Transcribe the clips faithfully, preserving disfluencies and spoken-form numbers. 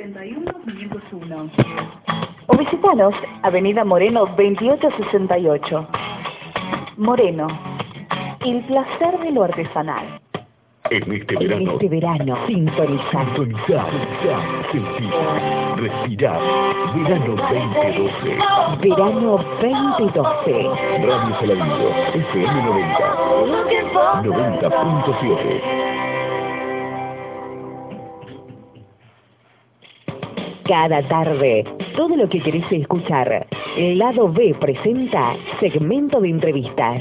treinta y uno, quinientos uno. O visitanos, Avenida Moreno veintiocho sesenta y ocho. Moreno, el placer de lo artesanal. En este En verano, este verano, sintonizar. sintonizar, sentir, respirar. Verano veinte doce. Verano veinte doce. Radio Saladillo, F M noventa. noventa punto siete. Cada tarde, todo lo que querés escuchar. El lado B presenta segmento de entrevistas.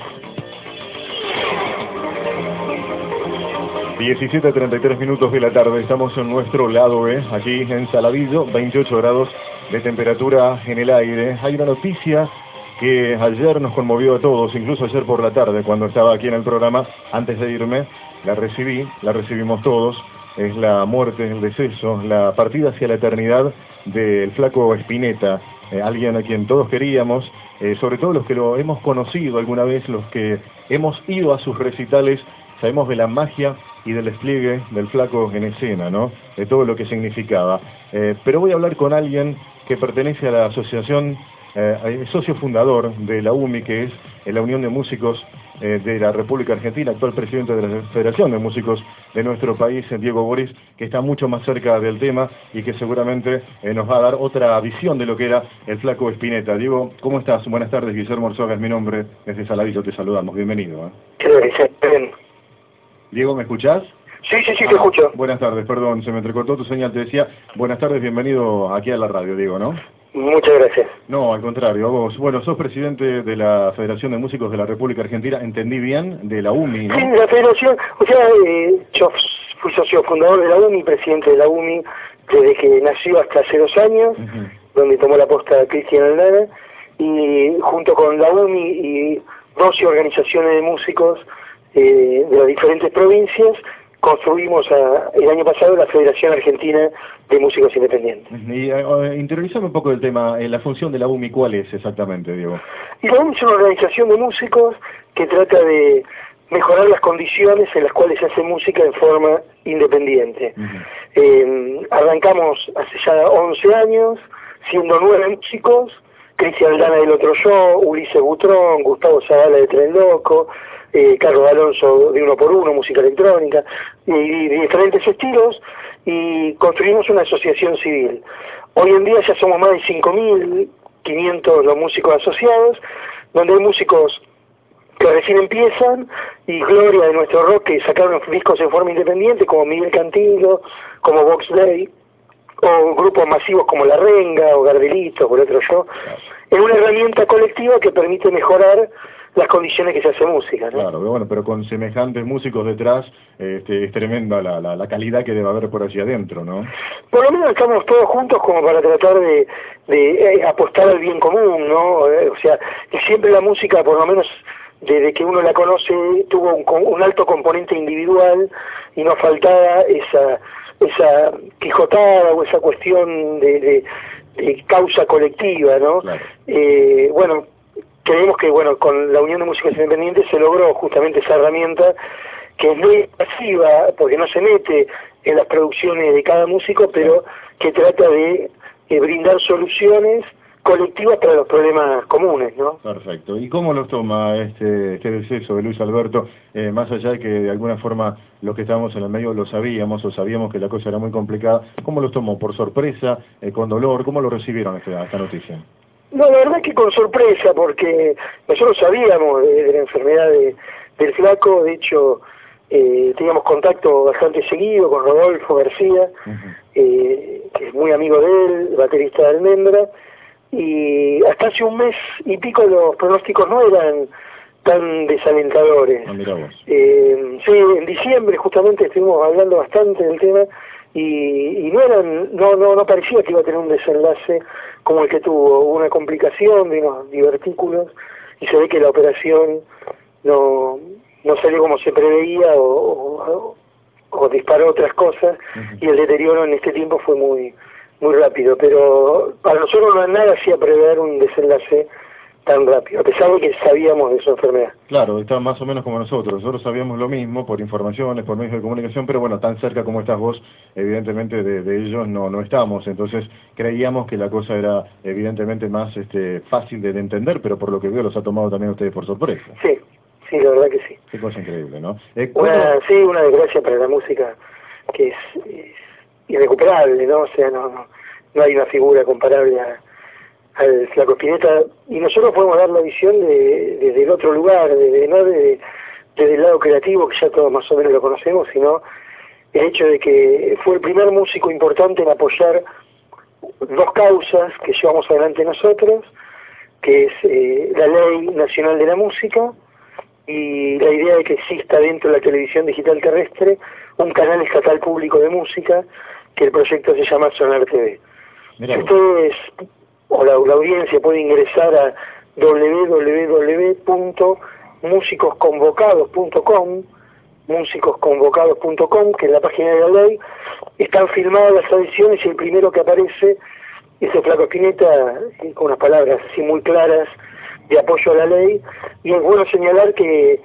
diecisiete treinta y tres minutos de la tarde, estamos en nuestro lado B, aquí en Saladillo, veintiocho grados de temperatura en el aire. Hay una noticia que ayer nos conmovió a todos, incluso ayer por la tarde, cuando estaba aquí en el programa, antes de irme, la recibí, la recibimos todos. Es la muerte, el deceso, la partida hacia la eternidad del flaco Spinetta, eh, alguien a quien todos queríamos, eh, sobre todo los que lo hemos conocido alguna vez, los que hemos ido a sus recitales, sabemos de la magia y del despliegue del flaco en escena, ¿no? De todo lo que significaba. Eh, pero voy a hablar con alguien que pertenece a la asociación, eh, socio fundador de la U M I, que es la Unión de Músicos eh, de la República Argentina, actual presidente de la Federación de Músicos de nuestro país, Diego Boris, que está mucho más cerca del tema y que seguramente eh, nos va a dar otra visión de lo que era el flaco Spinetta. Diego, ¿cómo estás? Buenas tardes, Guillermo Orsoga es mi nombre, desde Saladillo te saludamos, bienvenido. ¿eh? Sí, bien. Diego, ¿me escuchás? Sí, sí, sí, ah, te escucho. Buenas tardes, perdón, se me entrecortó tu señal, te decía, buenas tardes, bienvenido aquí a la radio, Diego, ¿no? Muchas gracias. No, al contrario, vos, bueno, sos presidente de la Federación de Músicos de la República Argentina, entendí bien, de la U M I, ¿no? Sí, la Federación, o sea, eh, yo fui socio fundador de la U M I, presidente de la U M I, desde que nació hasta hace dos años, uh-huh. donde tomó la posta Cristian Aldana, y junto con la U M I y doce organizaciones de músicos eh, de las diferentes provincias, construimos a, el año pasado la Federación Argentina de Músicos Independientes. Y uh, interiorizame un poco del tema, eh, la función de la U M I, ¿cuál es exactamente, Diego? Y la U M I es una organización de músicos que trata de mejorar las condiciones en las cuales se hace música en forma independiente. Uh-huh. eh, arrancamos hace ya once años, siendo nueve músicos, Cristian Aldana del Otro Yo, Ulises Butrón, Gustavo Zavala de Tren Loco, Eh, Carlos Alonso de Uno por Uno, música electrónica, y, y de diferentes estilos, y construimos una asociación civil. Hoy en día ya somos más de cinco mil quinientos los músicos asociados, donde hay músicos que recién empiezan, y gloria de nuestro rock que sacaron discos en forma independiente, como Miguel Cantillo, como Vox Day, o grupos masivos como La Renga, o Gardelitos, o El Otro Yo, es una herramienta colectiva que permite mejorar las condiciones que se hace música, ¿no? Claro, bueno, pero con semejantes músicos detrás, este, es tremenda la, la, la calidad que debe haber por allí adentro, ¿no? Por lo menos estamos todos juntos como para tratar de, de eh, apostar al bien común, ¿no? Eh, o sea, y siempre la música, por lo menos desde que uno la conoce, tuvo un, un alto componente individual y nos faltaba esa esa quijotada o esa cuestión de, de, de causa colectiva, ¿no? Claro. Eh, bueno, creemos que bueno con la Unión de Músicos Independientes se logró justamente esa herramienta que es muy pasiva porque no se mete en las producciones de cada músico, pero que trata de eh, brindar soluciones colectivas para los problemas comunes, ¿no? Perfecto. ¿Y cómo los toma este, este deceso de Luis Alberto? Eh, más allá de que de alguna forma los que estábamos en el medio lo sabíamos o sabíamos que la cosa era muy complicada, ¿cómo los tomó? ¿Por sorpresa? Eh, ¿Con dolor? ¿Cómo lo recibieron esta, esta noticia? No, la verdad es que con sorpresa, porque nosotros sabíamos de, de la enfermedad de, del flaco, de hecho eh, teníamos contacto bastante seguido con Rodolfo García, uh-huh. eh, que es muy amigo de él, baterista de Almendra, y hasta hace un mes y pico los pronósticos no eran tan desalentadores. Ah, mirá vos. Eh, sí, en diciembre justamente estuvimos hablando bastante del tema, y, y no eran no no no parecía que iba a tener un desenlace como el que tuvo. Hubo una complicación de unos divertículos y se ve que la operación no no salió como se preveía o, o, o disparó otras cosas. Uh-huh. Y el deterioro en este tiempo fue muy muy rápido, pero para nosotros no nada hacía prever un desenlace tan rápido, a pesar de que sabíamos de su enfermedad. Claro, está más o menos como nosotros. Nosotros sabíamos lo mismo por informaciones, por medios de comunicación, pero bueno, tan cerca como estás vos, evidentemente de, de ellos no no estamos. Entonces creíamos que la cosa era evidentemente más este, fácil de, de entender, pero por lo que veo los ha tomado también ustedes por sorpresa. Sí, sí, la verdad que sí. Qué cosa increíble, ¿no? Eh, una, sí, una desgracia para la música que es, es irrecuperable, ¿no? O sea, no, no, no hay una figura comparable a al Flaco Spinetta, y nosotros podemos dar la visión de, desde el otro lugar, desde, no desde, desde el lado creativo, que ya todos más o menos lo conocemos, sino el hecho de que fue el primer músico importante en apoyar dos causas que llevamos adelante nosotros, que es eh, la Ley Nacional de la Música y la idea de que exista dentro de la televisión digital terrestre un canal estatal público de música, que el proyecto se llama Sonar T V. Si ustedes o la, la audiencia puede ingresar a doble u doble u doble u punto músicos convocados punto com, músicos convocados punto com, que es la página de la ley, están filmadas las audiciones y el primero que aparece es el Flaco Spinetta, con unas palabras así muy claras de apoyo a la ley, y es bueno señalar que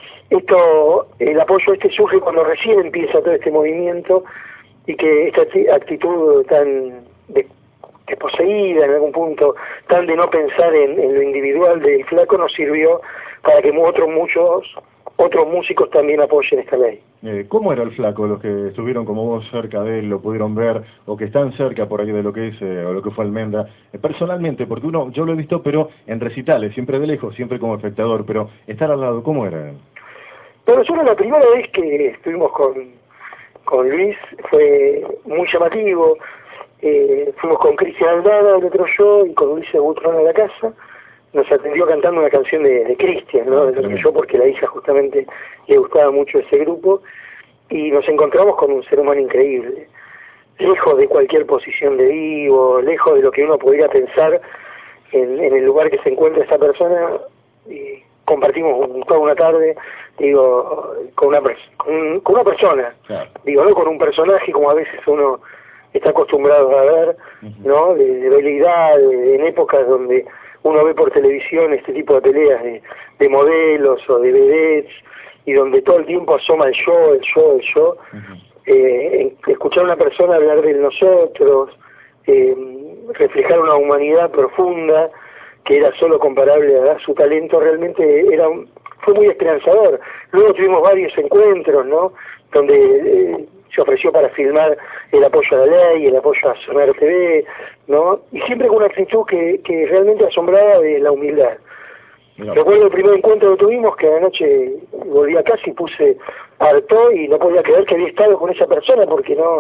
esto, el apoyo este surge cuando recién empieza todo este movimiento, y que esta actitud tan de desposeída en algún punto, tan de no pensar en, en lo individual del Flaco, nos sirvió para que otros muchos otros músicos también apoyen esta ley. Eh, ¿Cómo era el Flaco? Los que estuvieron como vos cerca de él, lo pudieron ver, o que están cerca por ahí de lo que es, eh, o lo que fue Almendra, eh, personalmente, porque uno, yo lo he visto, pero en recitales, siempre de lejos, siempre como espectador, pero estar al lado, ¿cómo era él? Bueno, nosotros la primera vez que estuvimos con, con Luis fue muy llamativo. Eh, fuimos con Cristian Aldana, el otro yo, y con Luis Butrón a la casa. Nos atendió cantando una canción de, de Cristian, ¿no? El otro yo, porque la hija justamente le gustaba mucho ese grupo, y nos encontramos con un ser humano increíble, lejos de cualquier posición de vivo, lejos de lo que uno podría pensar en, en el lugar que se encuentra esta persona. Y compartimos un, toda una tarde, digo, con una, con, con una persona, claro. Digo, no con un personaje como a veces uno está acostumbrado a ver, ¿no? De, de veleidad, de, en épocas donde uno ve por televisión este tipo de peleas de, de modelos o de vedettes, y donde todo el tiempo asoma el yo, el yo, el yo. Uh-huh. eh, escuchar a una persona hablar de nosotros, eh, reflejar una humanidad profunda que era solo comparable a su talento, realmente era un, fue muy esperanzador. Luego tuvimos varios encuentros, ¿no? Donde eh, se ofreció para filmar el apoyo a la ley, el apoyo a Sonar T V, ¿no? Y siempre con una actitud que, que realmente asombraba de la humildad. No. Recuerdo el primer encuentro que tuvimos, que a la noche volví a casa y puse harto y no podía creer que había estado con esa persona, porque no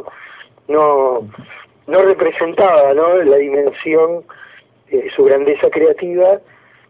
no no representaba, ¿no?, la dimensión de eh, su grandeza creativa,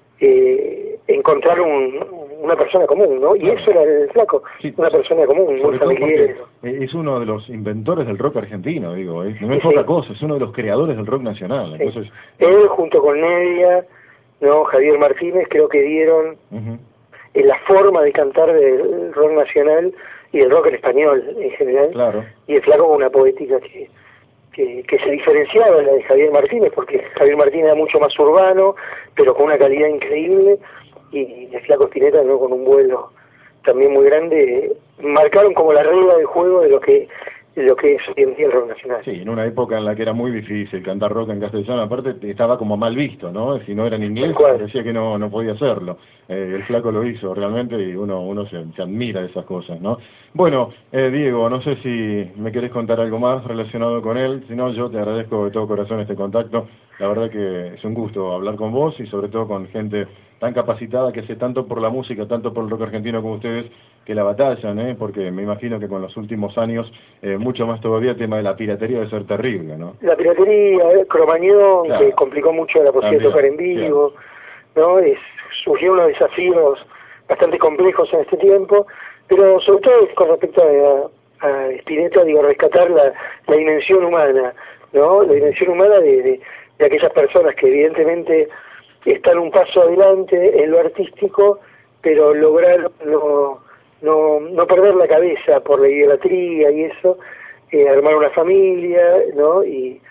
eh, encontrar un, una persona común, ¿no? Y claro, eso era el Flaco, sí, una persona común, muy familiar. Es uno de los inventores del rock argentino, digo, ¿eh? No es sí, poca cosa, es uno de los creadores del rock nacional. Sí. Entonces, él junto con Nedia, ¿no?, Javier Martínez, creo que dieron uh-huh. en la forma de cantar del rock nacional y del rock en español en general. Claro. Y el Flaco con una poética que Que, que se diferenciaba de la de Javier Martínez, porque Javier Martínez era mucho más urbano, pero con una calidad increíble, y el Flaco Spinetta, ¿no?, con un vuelo también muy grande, marcaron como la regla del juego de lo que de lo que es hoy en día el rock nacional. Sí, en una época en la que era muy difícil cantar rock en castellano, aparte estaba como mal visto, ¿no? Si no era en inglés, parecía que no no podía hacerlo. Eh, el Flaco lo hizo realmente, y uno uno se, se admira de esas cosas, ¿no? Bueno, eh, Diego, no sé si me querés contar algo más relacionado con él, si no, yo te agradezco de todo corazón este contacto. La verdad que es un gusto hablar con vos, y sobre todo con gente tan capacitada que hace tanto por la música, tanto por el rock argentino como ustedes, que la batallan, ¿eh? Porque me imagino que con los últimos años, eh, mucho más todavía, el tema de la piratería debe ser terrible, ¿no? La piratería, el Cromañón, claro, que complicó mucho la posibilidad de tocar en vivo, claro, ¿no? Es, surgió unos desafíos bastante complejos en este tiempo, pero sobre todo con respecto a, a Spinetta, digo, rescatar la, la dimensión humana, ¿no? La dimensión humana de, de, de aquellas personas que evidentemente están un paso adelante en lo artístico, pero lograr no, no, no perder la cabeza por la idolatría y eso, eh, armar una familia, ¿no? Y,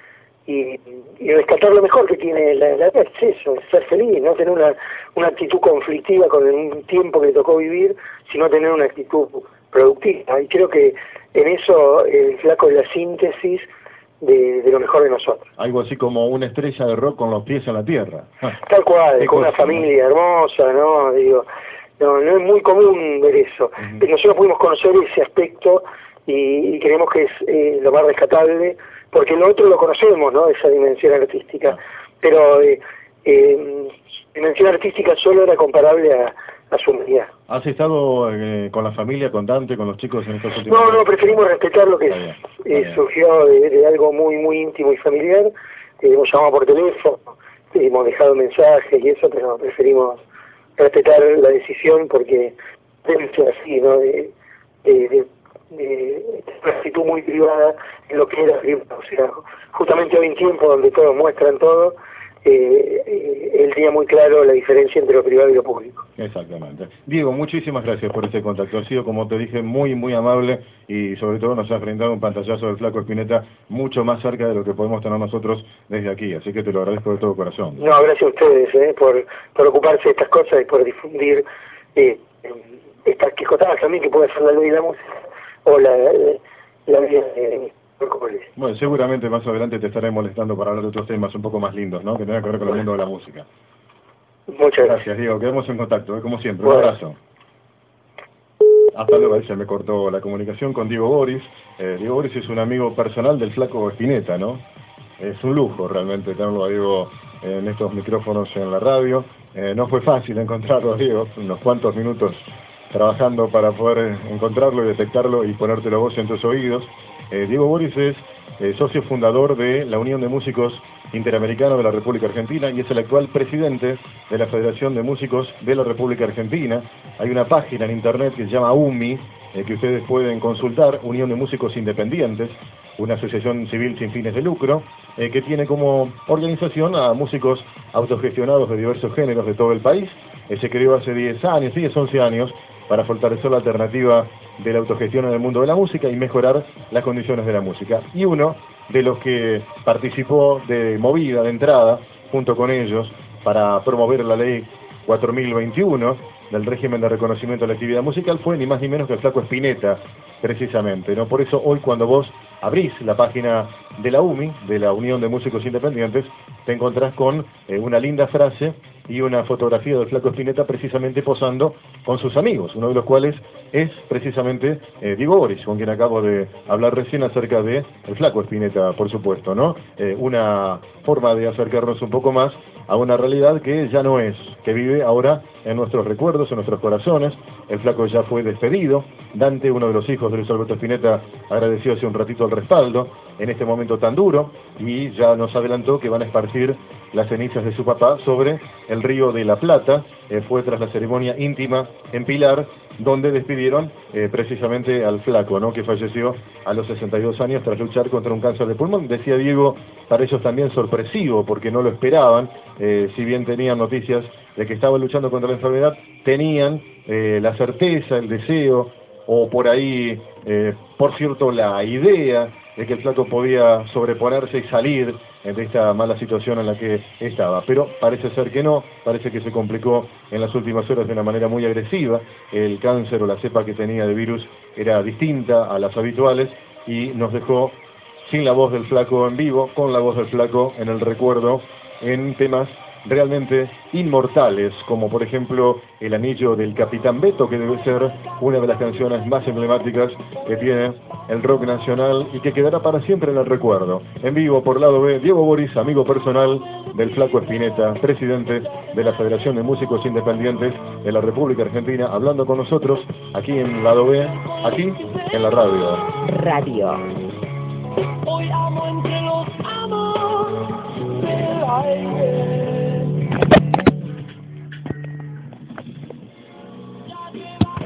y, y rescatar lo mejor que tiene la, la vida, es eso, es ser feliz, no tener una, una actitud conflictiva con un tiempo que le tocó vivir, sino tener una actitud productiva. Y creo que en eso el Flaco es la síntesis de, de lo mejor de nosotros. Algo así como una estrella de rock con los pies en la tierra. Tal cual, Qué con cosa, una familia ¿no? hermosa, ¿no? Digo, no, no es muy común ver eso. Uh-huh. Nosotros pudimos conocer ese aspecto y, y creemos que es eh, lo más rescatable, porque lo otro lo conocemos, ¿no? Esa dimensión artística. Uh-huh. Pero eh, eh, dimensión artística solo era comparable a, a su humanidad. ¿Has estado eh, con la familia, con Dante, con los chicos en estos últimos No, días? no, preferimos respetar lo que es, bien, eh, surgió de, de algo muy, muy íntimo y familiar. Eh, hemos llamado por teléfono, eh, hemos dejado mensajes y eso, pero preferimos respetar la decisión porque debe ser así, ¿no? De, de, de, de una actitud muy privada en lo que era privado. O sea, justamente hoy en tiempo donde todos muestran todo, eh, eh, él tenía muy claro la diferencia entre lo privado y lo público. Exactamente. Diego, muchísimas gracias por ese contacto. Ha sido, como te dije, muy, muy amable y sobre todo nos ha brindado un pantallazo del Flaco Spinetta mucho más cerca de lo que podemos tener nosotros desde aquí. Así que te lo agradezco de todo corazón. No, gracias a ustedes eh, por, por ocuparse de estas cosas y por difundir eh, estas quijotadas también que puede ser la ley de la música o la, la ley de... Bueno, seguramente más adelante te estaré molestando para hablar de otros temas un poco más lindos, ¿no? Que tengan que ver con el mundo de la música. Muchas gracias. Gracias, Diego. Quedamos en contacto, ¿eh? Como siempre. Un abrazo. Hasta luego. Ahí se me cortó la comunicación con Diego Boris. Eh, Diego Boris es un amigo personal del Flaco Spinetta, ¿no? Es un lujo realmente tenerlo a Diego en estos micrófonos en la radio. Eh, no fue fácil encontrarlo a Diego, unos cuantos minutos trabajando para poder encontrarlo y detectarlo y ponértelo voz en tus oídos. Eh, Diego Boris es eh, socio fundador de la Unión de Músicos Interamericanos de la República Argentina y es el actual presidente de la Federación de Músicos de la República Argentina. Hay una página en internet que se llama U M I, eh, que ustedes pueden consultar, Unión de Músicos Independientes, una asociación civil sin fines de lucro, eh, que tiene como organización a músicos autogestionados de diversos géneros de todo el país. Eh, se creó hace diez años, diez, once años, para fortalecer la alternativa de la autogestión en el mundo de la música y mejorar las condiciones de la música. Y uno de los que participó de movida, de entrada, junto con ellos, para promover la ley cuatro mil veintiuno del régimen de reconocimiento de la actividad musical, fue ni más ni menos que el Flaco Spinetta, precisamente, ¿no? Por eso hoy cuando vos abrís la página de la U M I, de la Unión de Músicos Independientes, te encontrás con eh, una linda frase y una fotografía del Flaco Spinetta precisamente posando con sus amigos, uno de los cuales es precisamente eh, Diego Boris, con quien acabo de hablar recién acerca de el Flaco Spinetta, por supuesto, ¿no? Eh, una forma de acercarnos un poco más a una realidad que ya no es, que vive ahora en nuestros recuerdos, en nuestros corazones. El Flaco ya fue despedido. Dante, uno de los hijos de Luis Alberto Spinetta, agradeció hace un ratito el respaldo en este momento tan duro y ya nos adelantó que van a esparcir las cenizas de su papá sobre el río de la Plata. Eh, fue tras la ceremonia íntima en Pilar, donde despidieron eh, precisamente al Flaco, ¿no? Que falleció a los sesenta y dos años tras luchar contra un cáncer de pulmón. Decía Diego, para ellos también sorpresivo, porque no lo esperaban, eh, si bien tenían noticias de que estaba luchando contra la enfermedad, tenían eh, la certeza, el deseo, o por ahí, eh, por cierto, la idea de que el Flaco podía sobreponerse y salir de esta mala situación en la que estaba. Pero parece ser que no, parece que se complicó en las últimas horas de una manera muy agresiva. El cáncer o la cepa que tenía de virus era distinta a las habituales y nos dejó sin la voz del Flaco en vivo, con la voz del Flaco en el recuerdo, en temas realmente inmortales, como por ejemplo El Anillo del Capitán Beto, que debe ser una de las canciones más emblemáticas que tiene el rock nacional y que quedará para siempre en el recuerdo. En vivo por Lado B, Diego Boris, amigo personal del Flaco Spinetta, presidente de la Federación de Músicos Independientes de la República Argentina, hablando con nosotros aquí en Lado B, aquí en la radio. Radio. Hoy amo entre los amos del aire.